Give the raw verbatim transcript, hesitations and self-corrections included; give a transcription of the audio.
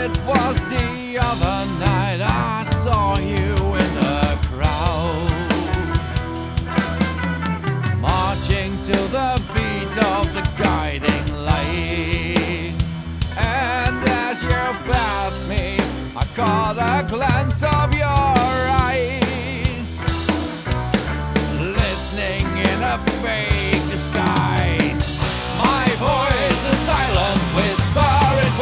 it was the other night I saw you in the crowd, marching to the beat of the guiding light. And as you passed me, I caught a glance of your eyes, listening in a fake disguise. My voice is silent